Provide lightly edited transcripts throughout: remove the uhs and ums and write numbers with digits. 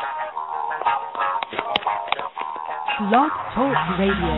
Blog Talk Radio.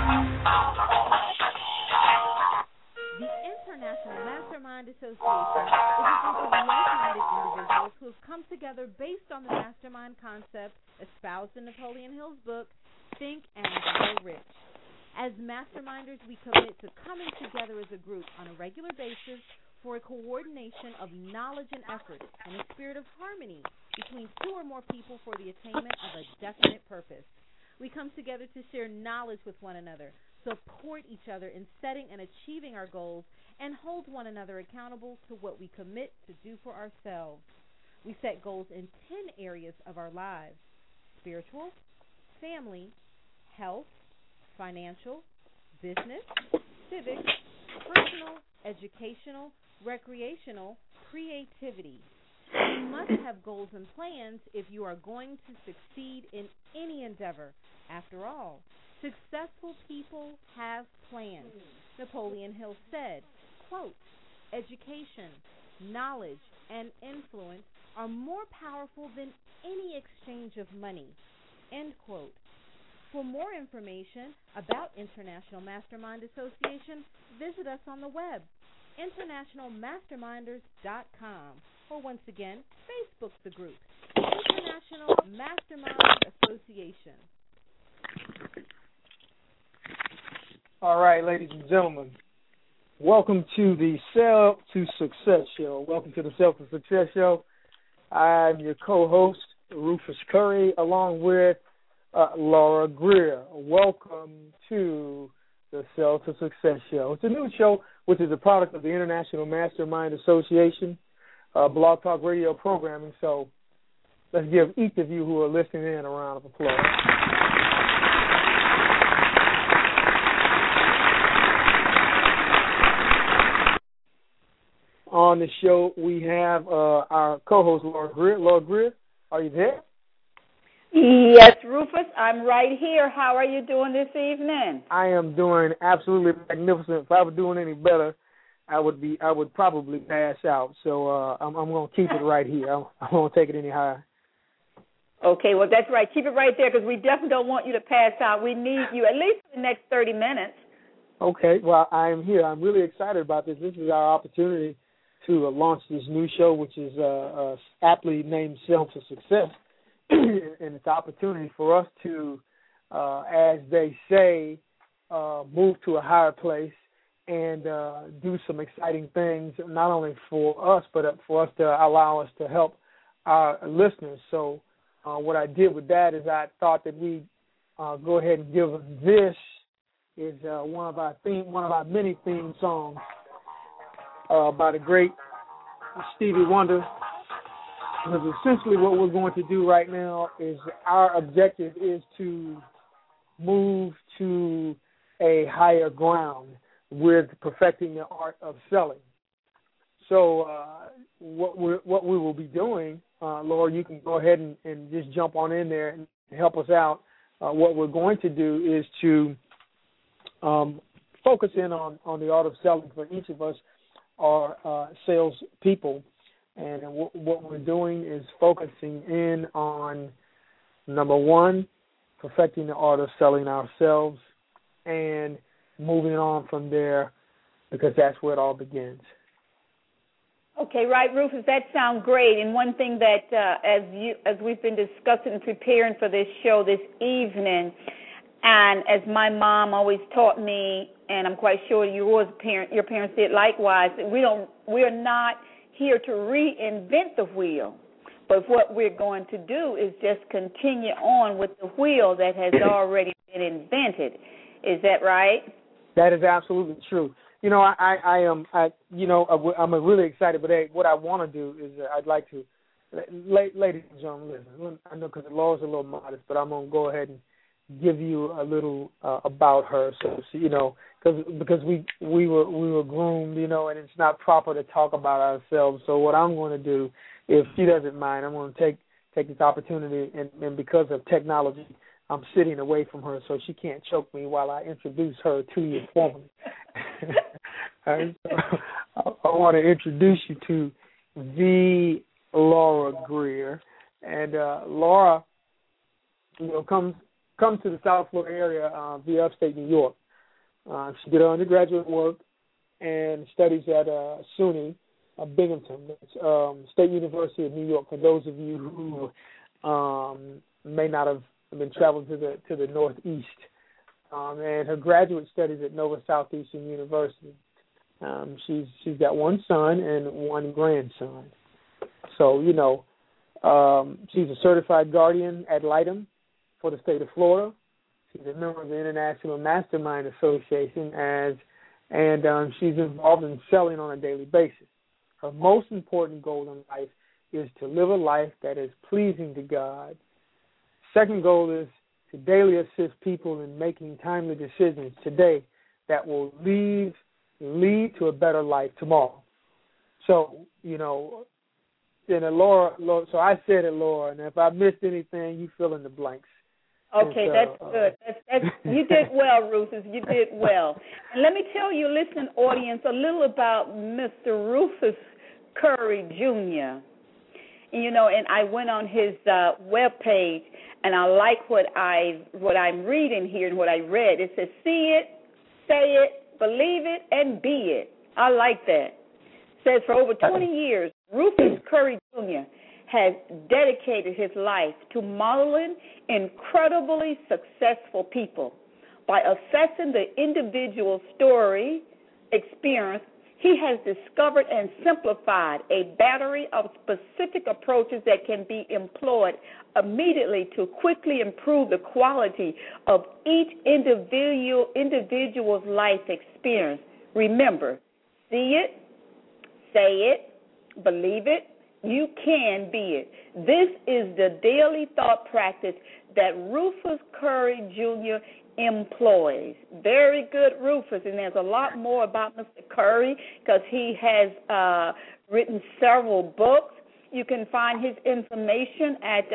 The International Mastermind Association is a group of like-minded individuals who have come together based on the mastermind concept espoused in Napoleon Hill's book, Think and Grow Rich. As masterminders, we commit to coming together as a group on a regular basis for a coordination of knowledge and effort and a spirit of harmony between two or more people for the attainment of a definite purpose. We come together to share knowledge with one another, support each other in setting and achieving our goals, and hold one another accountable to what we commit to do for ourselves. We set goals in 10 areas of our lives: spiritual, family, health, financial, business, civic, personal, educational, recreational, creativity. You must have goals and plans if you are going to succeed in any endeavor. After all, successful people have plans. Napoleon Hill said, quote, "Education, knowledge, and influence are more powerful than any exchange of money," end quote. For more information about International Mastermind Association, visit us on the web, internationalmasterminders.com, or once again, Facebook the group, International Mastermind Association. All right, ladies and gentlemen, welcome to the Self to Success Show. Welcome to the Self to Success Show. I'm your co-host, Rufus Curry, along with Laura Greer. Welcome to the Self to Success Show. It's a new show which is a product of the International Mastermind Association Blog Talk Radio programming. So let's give each of you who are listening in a round of applause. On the show, we have our co-host, Laura Greer. Laura Greer, are you there? Yes, Rufus, I'm right here. How are you doing this evening? I am doing absolutely magnificent. If I were doing any better, I would probably pass out. So I'm going to keep it right here. I won't take it any higher. Okay, well, that's right. Keep it right there because we definitely don't want you to pass out. We need you at least for the next 30 minutes. Okay, well, I am here. I'm really excited about this. This is our opportunity to launch this new show, which is aptly named Self to Success. And it's an opportunity for us to, as they say, move to a higher place and do some exciting things, not only for us, but for us to allow us to help our listeners. So what I did with that is I thought that we go ahead and give this is one of our many theme songs by the great Stevie Wonder. Because essentially what we're going to do right now is our objective is to move to a higher ground with perfecting the art of selling. So what we will be doing, Laura, you can go ahead and just jump on in there and help us out. What we're going to do is to focus in on the art of selling. For each of us are sales people. And what we're doing is focusing in on, number one, perfecting the art of selling ourselves and moving on from there because that's where it all begins. Okay, right, Rufus, that sounds great. And one thing that, as we've been discussing and preparing for this show this evening, and as my mom always taught me, and I'm quite sure your parents did likewise, we're not here to reinvent the wheel, but what we're going to do is just continue on with the wheel that has already been invented. Is that right? That is absolutely true. You know, I'm really excited, but what I want to do is I'd like to, ladies and gentlemen, listen. I know because Laura's a little modest, but I'm going to go ahead and give you a little about her, so you know, because we were groomed, you know, and it's not proper to talk about ourselves. So what I'm going to do, if she doesn't mind, I'm going to take this opportunity, and because of technology, I'm sitting away from her so she can't choke me while I introduce her to you formally. Right, so I want to introduce you to the Laura Greer. And Laura, comes to the South Florida area via upstate New York. She did her undergraduate work and studies at SUNY Binghamton, State University of New York. For those of you who may not have been traveling to the Northeast, and her graduate studies at Nova Southeastern University. She's got one son and one grandson. So she's a certified guardian ad litem for the state of Florida. She's a member of the International Mastermind Association, and she's involved in selling on a daily basis. Her most important goal in life is to live a life that is pleasing to God. Second goal is to daily assist people in making timely decisions today that will lead to a better life tomorrow. So, Laura, so I said it, Laura, and if I missed anything, you fill in the blanks. Okay, that's good. That's you did well, Rufus. You did well. And let me tell you, listening audience, a little about Mr. Rufus Curry Jr. And I went on his webpage, and I like what I'm reading here and what I read. It says, "See it, say it, believe it, and be it." I like that. It says for over 20 years, Rufus Curry Jr. has dedicated his life to modeling incredibly successful people. By assessing the individual story, experience, he has discovered and simplified a battery of specific approaches that can be employed immediately to quickly improve the quality of each individual's life experience. Remember, see it, say it, believe it, you can be it. This is the daily thought practice that Rufus Curry Jr. employs. Very good, Rufus. And there's a lot more about Mr. Curry because he has written several books. You can find his information at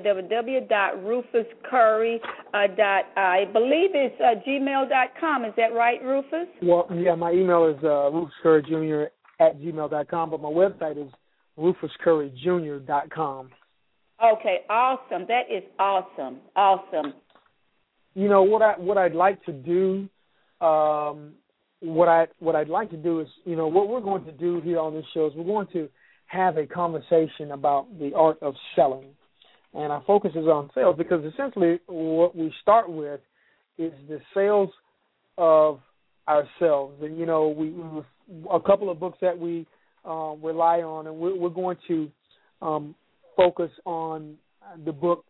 www.rufuscurry. I believe it's gmail.com. Is that right, Rufus? Well, yeah, my email is rufuscurryjr@gmail.com, but my website is rufuscurryjr.com. Okay, awesome. That is awesome. Awesome. What I'd like to do, what I'd like to do is, what we're going to do here on this show is we're going to have a conversation about the art of selling, and our focus is on sales because essentially what we start with is the sales of ourselves, and we a couple of books that we rely on, and we're going to focus on the book.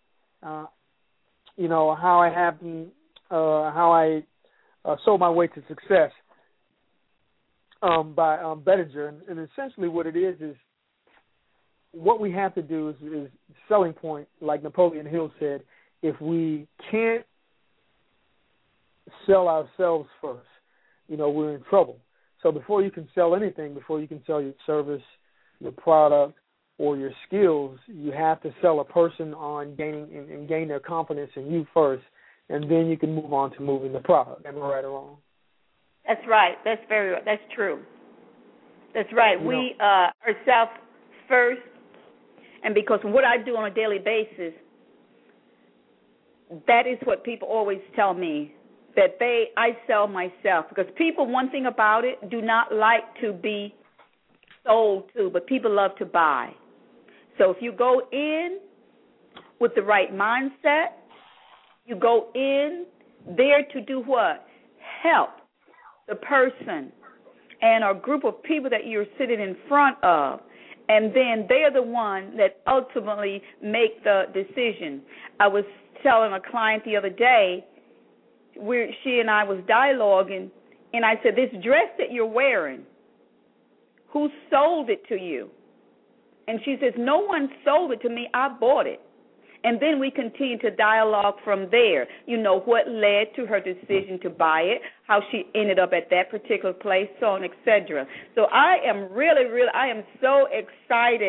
How I sold my way to success by Bettinger, and essentially what it is what we have to do is selling point, like Napoleon Hill said. If we can't sell ourselves first, we're in trouble. So before you can sell anything, before you can sell your service, your product, or your skills, you have to sell a person on gain their confidence in you first, and then you can move on to moving the product. Am I right or wrong? That's right. That's true. That's right. We ourselves first, and because what I do on a daily basis, that is what people always tell me, that I sell myself, because people, one thing about it, do not like to be sold to, but people love to buy. So if you go in with the right mindset, you go in there to do what? Help the person and a group of people that you're sitting in front of, and then they're the one that ultimately make the decision. I was telling a client the other day, she and I was dialoguing, and I said, this dress that you're wearing, who sold it to you? And she says, no one sold it to me, I bought it. And then we continue to dialogue from there. What led to her decision to buy it, how she ended up at that particular place, so on, etc. So I am I am so excited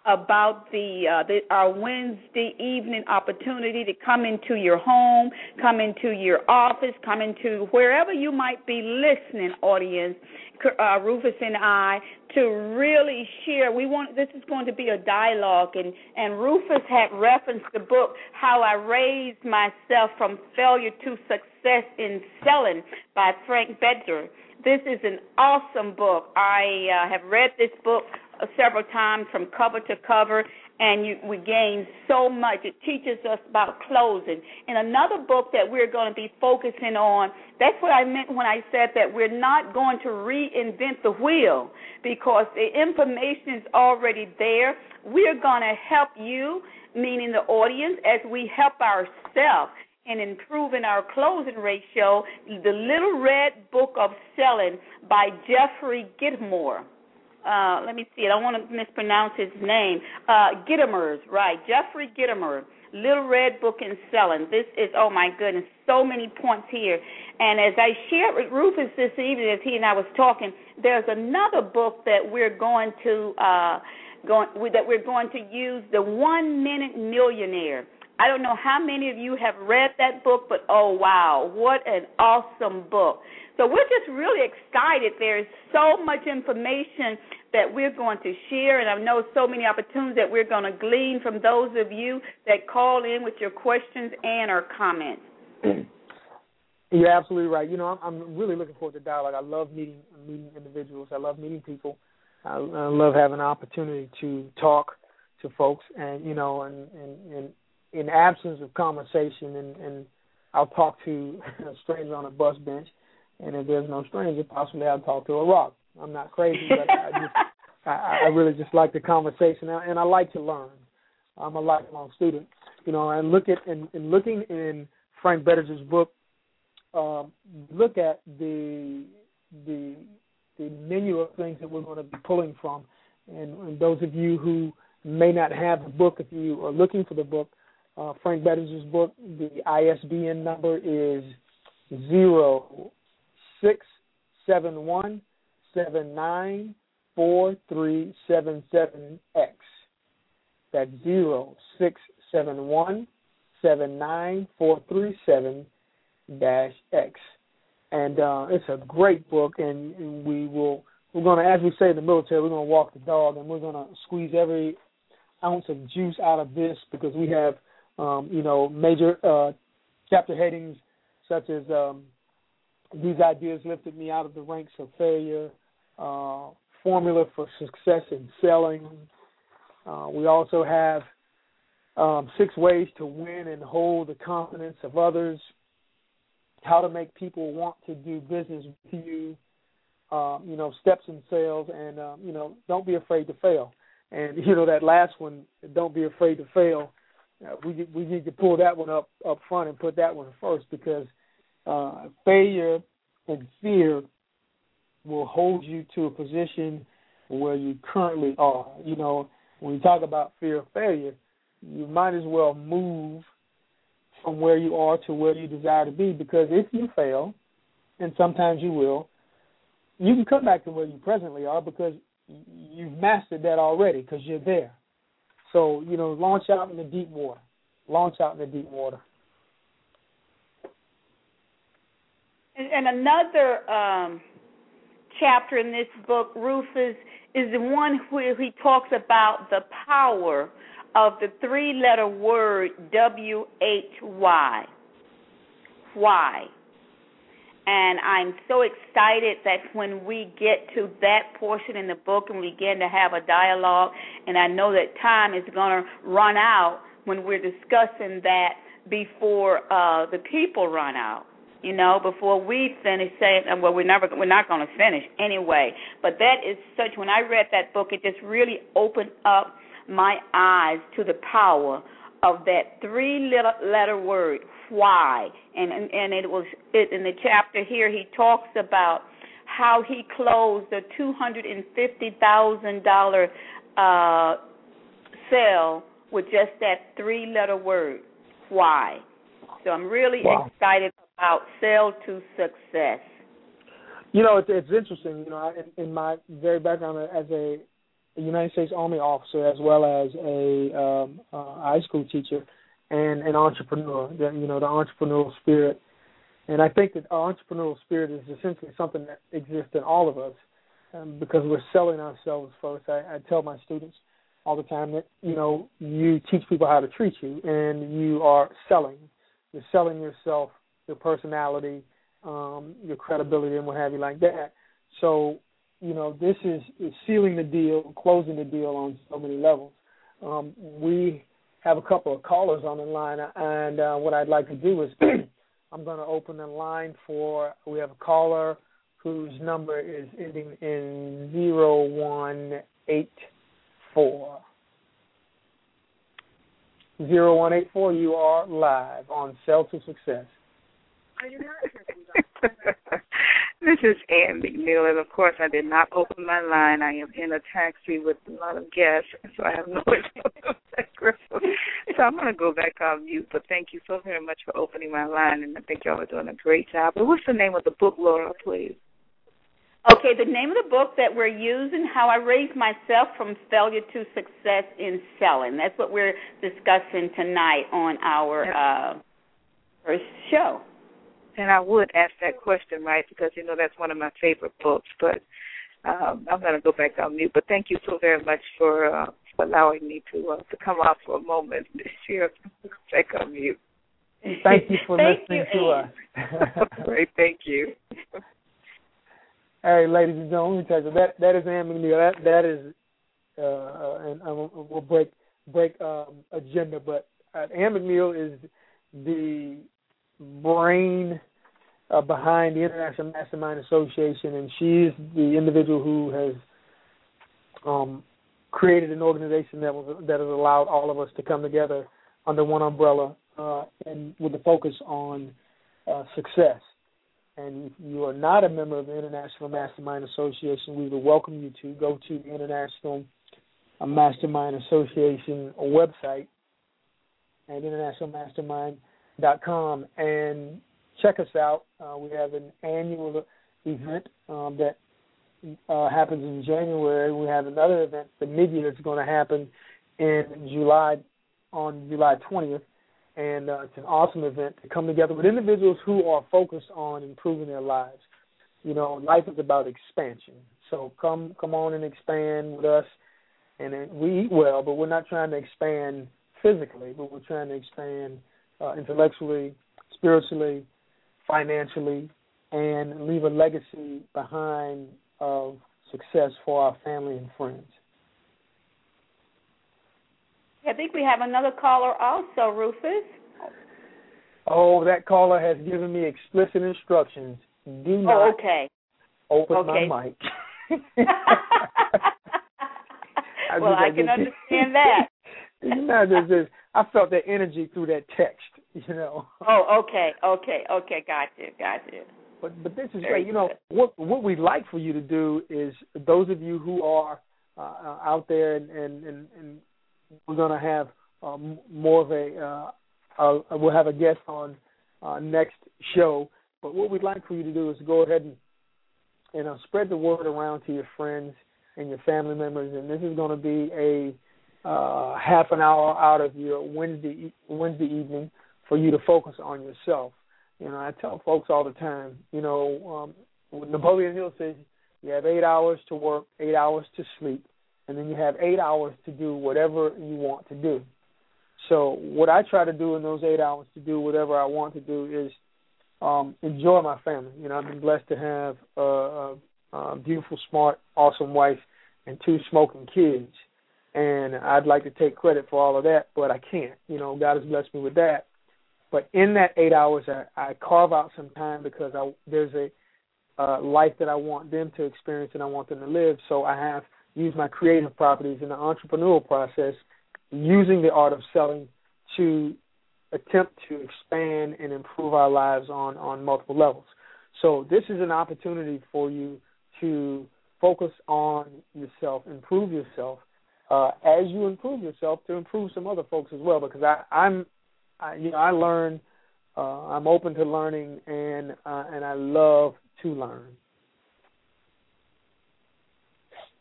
about our Wednesday evening opportunity to come into your home, come into your office, come into wherever you might be listening, audience, Rufus and I, to really share. This is going to be a dialogue, and Rufus had referenced the book, How I Raised Myself from Failure to Success in Selling by Frank Bettger. This is an awesome book. I have read this book several times from cover to cover, and we gain so much. It teaches us about closing. And another book that we're going to be focusing on, that's what I meant when I said that we're not going to reinvent the wheel, because the information is already there. We're going to help you, meaning the audience, as we help ourselves in improving our closing ratio. The Little Red Book of Selling by Jeffrey Gitomer. Let me see. I don't want to mispronounce his name. Gitomer's, right. Jeffrey Gitomer, Little Red Book in Selling. This is, oh, my goodness, so many points here. And as I shared with Rufus this evening, as he and I was talking, there's another book that we're going to use, The 1 Minute Millionaire. I don't know how many of you have read that book, but oh, wow, what an awesome book. So we're just really excited. There's so much information that we're going to share, and I know so many opportunities that we're going to glean from those of you that call in with your questions and or comments. You're absolutely right. You know, I'm really looking forward to dialogue. I love meeting individuals. I love meeting people. I love having an opportunity to talk to folks, and, you know, and in absence of conversation, and I'll talk to a stranger on a bus bench, and if there's no stranger, possibly I'll talk to a rock. I'm not crazy, but I really just like the conversation, and I like to learn. I'm a lifelong student, you know. And looking in Frank Bettger's book, look at the menu of things that we're going to be pulling from, and those of you who may not have the book, if you are looking for the book, Frank Bettger's book, the ISBN number is 0671794377X. That's 0671794377-X. And it's a great book, and we're going to, as we say in the military, we're going to walk the dog, and we're going to squeeze every ounce of juice out of this, because we have major chapter headings such as these ideas lifted me out of the ranks of failure, formula for success in selling. We also have 6 ways to win and hold the confidence of others, how to make people want to do business with you, steps in sales, and, don't be afraid to fail. And, that last one, don't be afraid to fail, we need to pull that one up front and put that one first, because failure and fear will hold you to a position where you currently are. When you talk about fear of failure, you might as well move from where you are to where you desire to be, because if you fail, and sometimes you will, you can come back to where you presently are, because you've mastered that already, because you're there. So, launch out in the deep water. Launch out in the deep water. And another chapter in this book, Rufus, is the one where he talks about the power of the 3-letter word WHY. Why? And I'm so excited that when we get to that portion in the book and we begin to have a dialogue, and I know that time is going to run out when we're discussing that before the people run out, before we finish saying, well, we're not going to finish anyway. But that is such, when I read that book, it just really opened up my eyes to the power of that 3-letter word, why. And it was in the chapter here, he talks about how he closed a $250,000 sale with just that 3-letter word, why. So I'm really excited about Sell to Success. It's interesting. In my very background as a United States Army officer as well as a high school teacher and an entrepreneur. The entrepreneurial spirit. And I think that our entrepreneurial spirit is essentially something that exists in all of us because we're selling ourselves first. I tell my students all the time that, you teach people how to treat you, and you are selling. You're selling yourself, your personality, your credibility, and what have you like that. So, this is sealing the deal, closing the deal on so many levels. We have a couple of callers on the line, and what I'd like to do is I'm going to open the line we have a caller whose number is ending in 0184. 0184, you are live on Sell to Success. Are you not? This is Ann McNeil, and of course I did not open my line. I am in a taxi with a lot of guests, so I have no idea. So I'm going to go back on mute, but thank you so very much for opening my line, and I think y'all are doing a great job. But what's the name of the book, Laura, please? Okay, the name of the book that we're using, How I Raised Myself from Failure to Success in Selling. That's what we're discussing tonight on our first show. And I would ask that question, right, because, that's one of my favorite books. But I'm going to go back on mute. But thank you so very much for allowing me to come out for a moment this year. Back on mute. Thank you for listening to us. Great, thank you. Hey, ladies and gentlemen, let me tell you, that is Ann McNeil. That is, and we'll break agenda, but Ann McNeil is the brain behind the International Mastermind Association, and she's the individual who has created an organization that has allowed all of us to come together under one umbrella and with the focus on success. And if you are not a member of the International Mastermind Association, we would welcome you to go to the International Mastermind Association website at internationalmastermind.com and check us out. We have an annual event that happens in January. We have another event, the mid-year, is going to happen in July, on July 20th. And it's an awesome event to come together with individuals who are focused on improving their lives. Life is about expansion. So come on and expand with us. And we eat well, but we're not trying to expand physically, but we're trying to expand intellectually, spiritually, financially, and leave a legacy behind of success for our family and friends. I think we have another caller also, Rufus. Oh, that caller has given me explicit instructions. Do not open my mic. Well, I can understand that. I felt that energy through that text, Oh, okay. Got you. But this is great. What we'd like for you to do is, those of you who are out there and we're going to have more of we'll have a guest on next show. But what we'd like for you to do is go ahead and spread the word around to your friends and your family members. And this is going to be a half an hour out of your Wednesday evening for you to focus on yourself. I tell folks all the time, Napoleon Hill says you have 8 hours to work, 8 hours to sleep, and then you have 8 hours to do whatever you want to do. So what I try to do in those 8 hours to do whatever I want to do is enjoy my family. I've been blessed to have a beautiful, smart, awesome wife and 2 smoking kids. And I'd like to take credit for all of that, but I can't. God has blessed me with that. But in that 8 hours, I carve out some time because there's a life that I want them to experience and I want them to live. So I have used my creative properties in the entrepreneurial process, using the art of selling to attempt to expand and improve our lives on multiple levels. So this is an opportunity for you to focus on yourself, improve yourself, as you improve yourself, to improve some other folks as well. Because I learn, I'm open to learning, and I love to learn.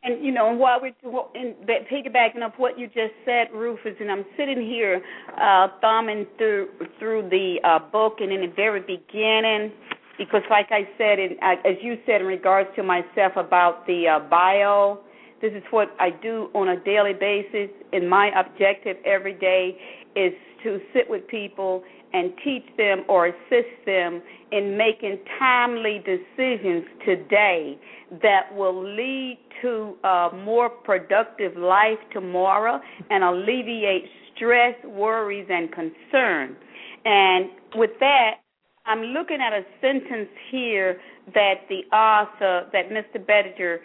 And, you know, while we're piggybacking up what you just said, Rufus, and I'm sitting here thumbing through the book, and in the very beginning, because like I said, as you said in regards to myself about the bio, this is what I do on a daily basis, and my objective every day is to sit with people and teach them or assist them in making timely decisions today that will lead to a more productive life tomorrow and alleviate stress, worries, and concern. And with that, I'm looking at a sentence here that the author, that Mr. Bettinger,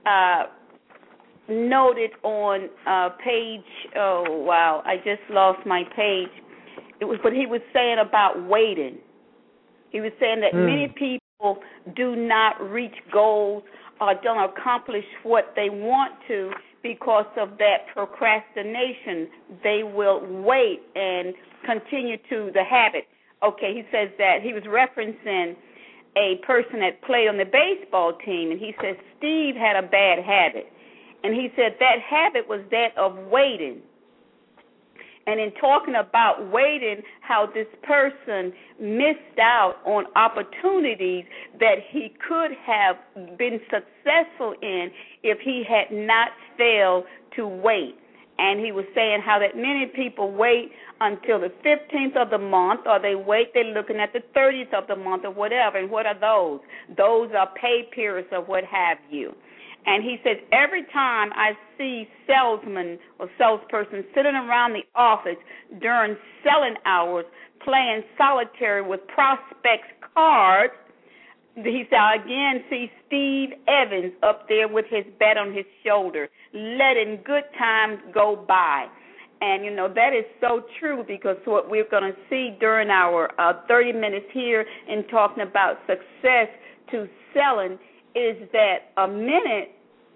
noted on page, I just lost my page. It was what he was saying about waiting. He was saying that many people do not reach goals or don't accomplish what they want to because of that procrastination. They will wait and continue to the habit. Okay, he says that he was referencing a person that played on the baseball team, and he says Steve had a bad habit. And he said that habit was that of waiting. And in talking about waiting, how this person missed out on opportunities that he could have been successful in if he had not failed to wait. And he was saying how that many people wait until the 15th of the month, or they're looking at the 30th of the month or whatever. And what are those? Those are pay periods or what have you. And he says, every time I see salesmen or salesperson sitting around the office during selling hours playing solitaire with prospects' cards, he said, I again see Steve Evans up there with his bat on his shoulder, letting good times go by. And, you know, that is so true, because what we're going to see during our 30 minutes here in talking about success to selling is that a minute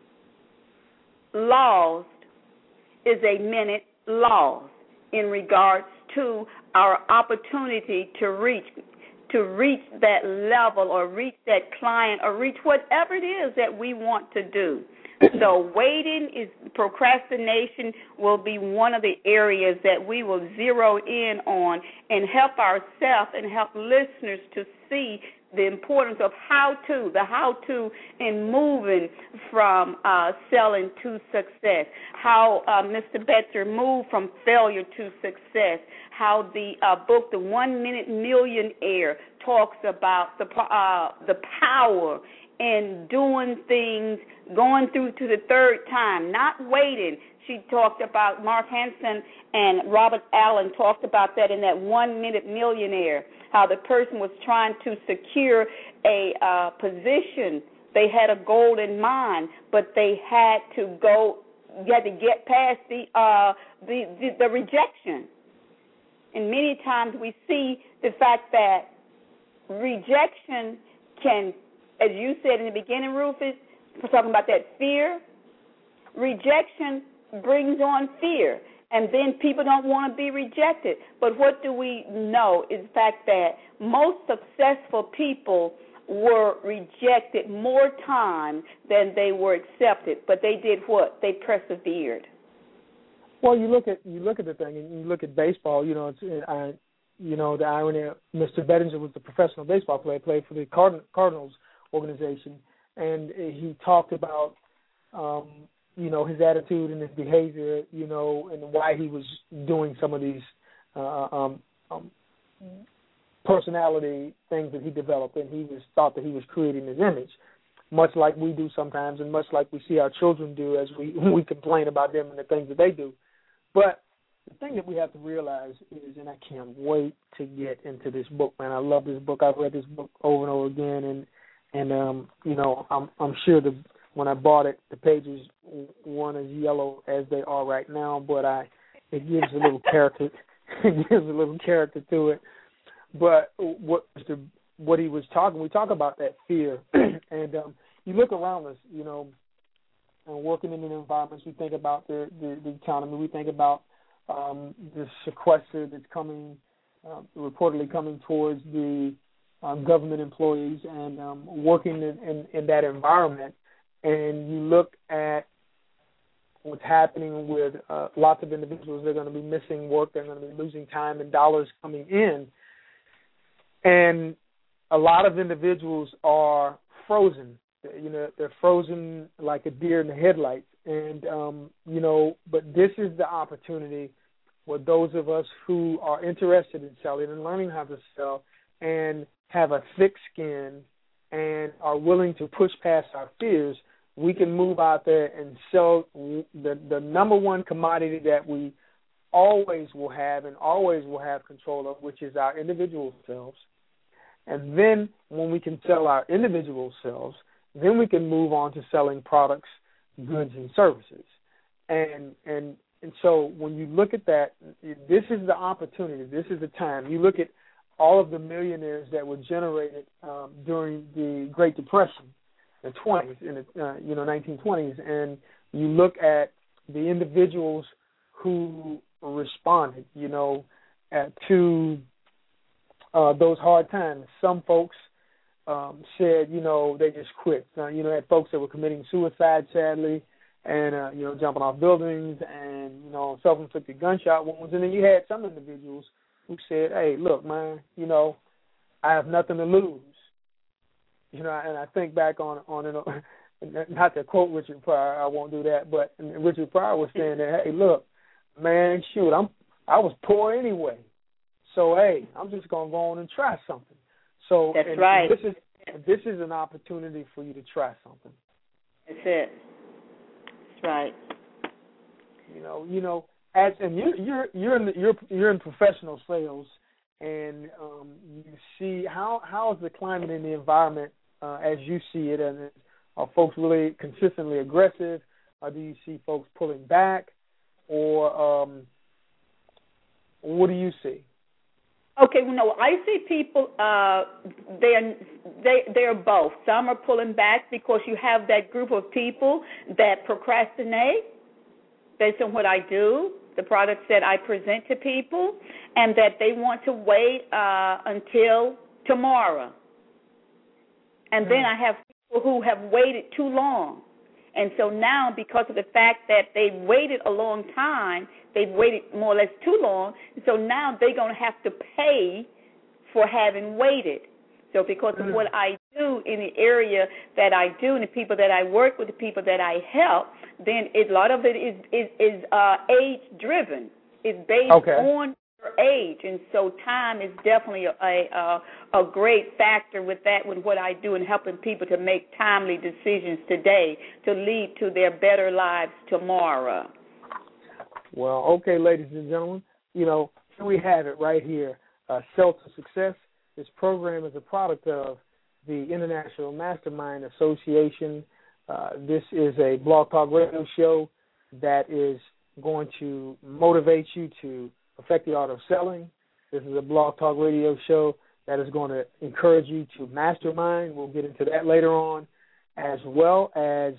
lost is a minute lost in regards to our opportunity to reach that level or reach that client or reach whatever it is that we want to do. So procrastination will be one of the areas that we will zero in on and help ourselves and help listeners to see the importance of the how-to in moving from selling to success, how Mr. Betzer moved from failure to success, how the book, The 1 Minute Millionaire, talks about the power in doing things, going through to the third time, not waiting. She talked about, Mark Hansen and Robert Allen talked about that in that 1 Minute Millionaire, how the person was trying to secure a position. They had a goal in mind, but they had to get past the rejection. And many times we see the fact that rejection can, as you said in the beginning, Rufus, we're talking about that fear. Rejection brings on fear, and then people don't want to be rejected. But what do we know is the fact that most successful people were rejected more times than they were accepted. But they did what? They persevered. Well, you look at the thing, and you look at baseball. You know, the irony of Mr. Bettinger was the professional baseball player, played for the Cardinals organization, and he talked about his attitude and his behavior, and why he was doing some of these personality things that he developed, and he thought that he was creating his image, much like we do sometimes, and much like we see our children do as we complain about them and the things that they do. But the thing that we have to realize is, and I can't wait to get into this book, man. I love this book. I've read this book over and over again, and I'm sure when I bought it, the pages weren't as yellow as they are right now, but it gives a little character. It gives a little character to it. But what he was talking, we talk about that fear, and you look around us, and working in environments, we think about the economy, we think about the sequester that's coming, reportedly coming towards the government employees, and working in that environment, and you look at what's happening with lots of individuals. They're going to be missing work. They're going to be losing time and dollars coming in. And a lot of individuals are frozen. You know, they're frozen like a deer in the headlights. And, you know, but this is the opportunity for those of us who are interested in selling and learning how to sell and have a thick skin and are willing to push past our fears. We can move out there and sell the number one commodity that we always will have and always will have control of, which is our individual selves. And then when we can sell our individual selves, then we can move on to selling products, goods, and services. And so when you look at that, this is the opportunity. This is the time. You look at all of the millionaires that were generated during the Great Depression, the 20s, in the 1920s, and you look at the individuals who responded, to those hard times. Some folks said, they just quit. Had folks that were committing suicide, sadly, and jumping off buildings, and self-inflicted gunshot wounds. And then you had some individuals who said, "Hey, look, man, I have nothing to lose." And I think back on not to quote Richard Pryor, I won't do that, but Richard Pryor was saying that, "Hey, look, man, shoot, I was poor anyway, so hey, I'm just gonna go on and try something." So that's right. This is an opportunity for you to try something. That's it. That's right. You're in professional sales, and you see how is the climate in the environment as you see it, and are folks really consistently aggressive, or do you see folks pulling back, or what do you see? Okay, I see people. They're both. Some are pulling back because you have that group of people that procrastinate based on what I do, the products that I present to people, and that they want to wait until tomorrow. And then I have people who have waited too long. And so now, because of the fact that they've waited a long time, they've waited more or less too long, so now they're going to have to pay for having waited. So because of what I do in the area that I do and the people that I work with, the people that I help, then a lot of it is age-driven. It's based on your age. And so time is definitely a great factor with that, with what I do in helping people to make timely decisions today to lead to their better lives tomorrow. Well, okay, ladies and gentlemen, here we have it right here. Sell to Success. This program is a product of the International Mastermind Association. This is a Blog Talk Radio show that is going to motivate you to perfect the art of selling. This is a Blog Talk Radio show that is going to encourage you to mastermind. We'll get into that later on, as well as,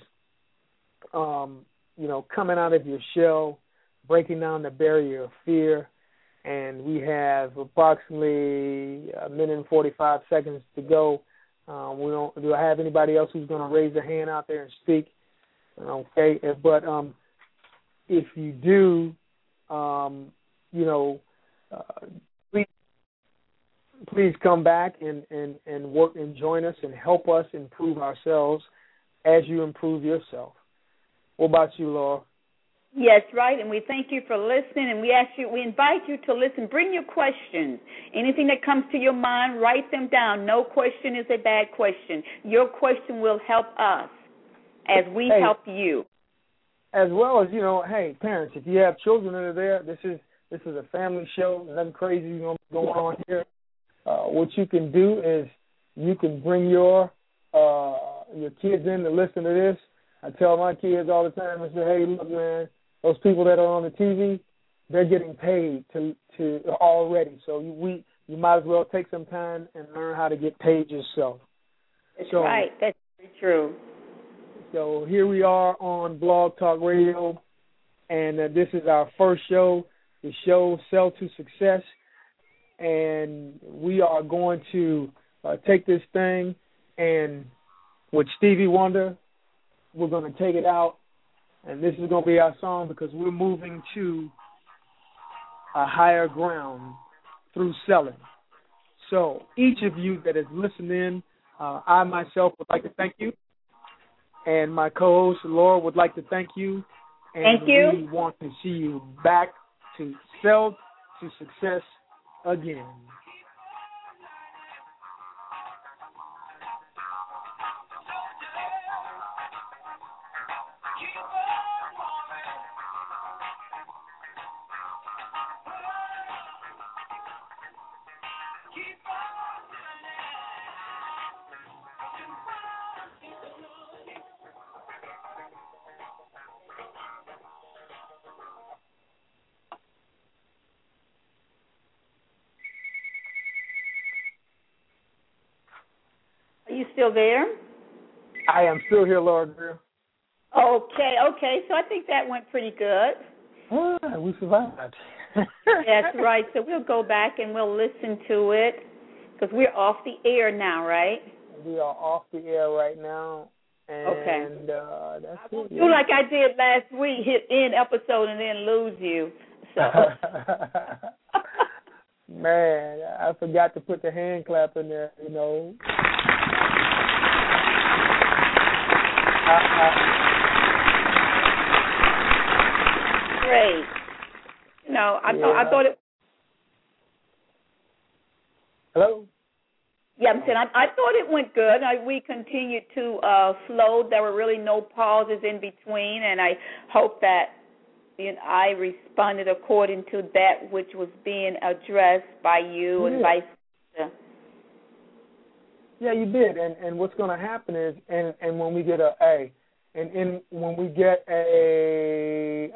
coming out of your shell, breaking down the barrier of fear. And we have approximately a minute and 45 seconds to go. Do I have anybody else who's going to raise their hand out there and speak? Okay, but if you do, please come back and work and join us and help us improve ourselves as you improve yourself. What about you, Laura? Yes, right, and we thank you for listening, and we invite you to listen. Bring your questions. Anything that comes to your mind, write them down. No question is a bad question. Your question will help us as we help you. As well as, hey, parents, if you have children that are there, this is a family show. Nothing crazy going on here. What you can do is you can bring your kids in to listen to this. I tell my kids all the time, I say, hey, look, man, those people that are on the TV, they're getting paid to already. So you might as well take some time and learn how to get paid yourself. That's right. That's very true. So here we are on Blog Talk Radio, and this is our first show, the show Sell to Success. And we are going to take this thing and with Stevie Wonder, we're going to take it out And this is going to be our song because we're moving to a higher ground through selling. So each of you that is listening, I myself would like to thank you. And my co-host, Laura, would like to thank you. And thank you. We want to see you back to sell to success again. Are you still there? I am still here, Laura Greer. Okay. So I think that went pretty good. We survived. That's right. So we'll go back and we'll listen to it because we're off the air now, right? We are off the air right now. And, okay. That's it. Do like I did last week, hit end episode and then lose you. So. Man, I forgot to put the hand clap in there, you know. Great. No, I thought it. Hello? Yeah, I'm saying I thought it went good. We continued to flow. There were really no pauses in between, and I hope that I responded according to that which was being addressed by you and vice versa. Yeah, you did. And what's going to happen is, and when we get when we get a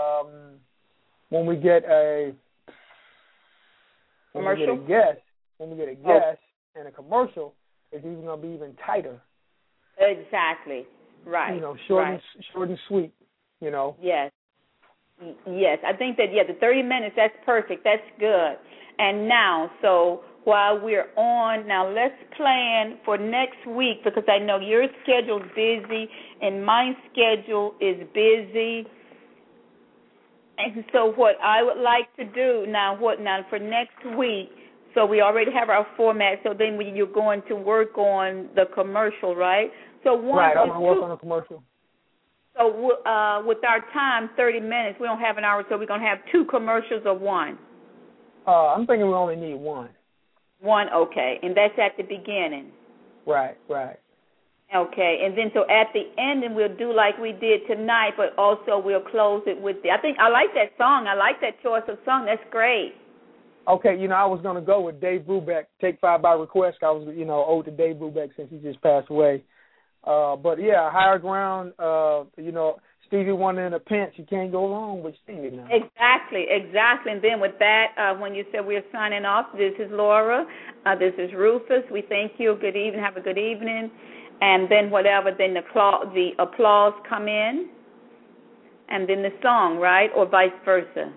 guest and a commercial, it's even going to be even tighter. Exactly. Right. Short and sweet. Yes. Yes, I think that, the 30 minutes, that's perfect. That's good. And now, so while we're on, now let's plan for next week because I know your schedule's busy and my schedule is busy. And so what I would like to do now for next week, so we already have our format, so then you're going to work on the commercial, right? So right, I'm going to work on the commercial. So with our time, 30 minutes, we don't have an hour, so we're going to have 2 commercials or 1? I'm thinking we only need 1. 1, okay. And that's at the beginning. Right. Okay. And then so at the end, and we'll do like we did tonight, but also we'll close it with I like that song. I like that choice of song. That's great. Okay, I was going to go with Dave Brubeck, Take 5 by Request. I was, owed to Dave Brubeck since he just passed away. But, yeah, higher ground, Stevie Wonder in a pinch. You can't go wrong with Stevie now. Exactly. And then with that, when you said we're signing off, this is Laura. This is Rufus. We thank you. Good evening. Have a good evening. And then then the applause come in, and then the song, right, or vice versa?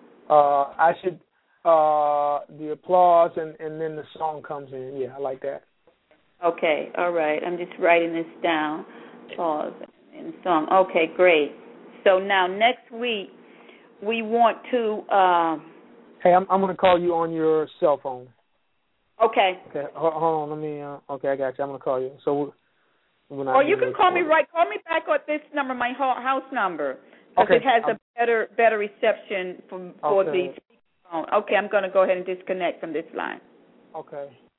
The applause and then the song comes in. Yeah, I like that. Okay, all right. I'm just writing this down. Pause and song. Okay, great. So now next week we want to. Hey, I'm going to call you on your cell phone. Okay. Okay. Hold on. Let me. Okay, I got you. I'm going to call you. So. Or you can call me Call me back at this number, my house number, because it has a better reception for the phone. Okay, I'm going to go ahead and disconnect from this line. Okay.